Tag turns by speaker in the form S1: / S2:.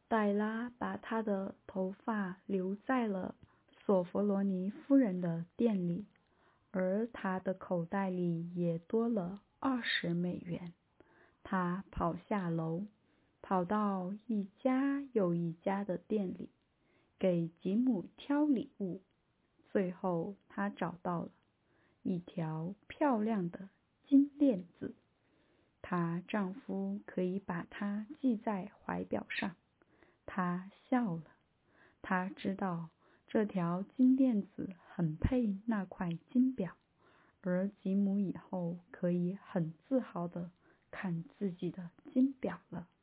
S1: 黛拉把她的头发留在了索弗罗尼夫人的店里，而她的口袋里也多了$20。她跑下楼，跑到一家又一家的店里，给吉姆挑礼物。最后她找到了一条漂亮的金链子，她丈夫可以把它系在怀表上。她笑了，她知道这条金链子很配那块金表，而吉姆以后可以很自豪地看自己的金表了。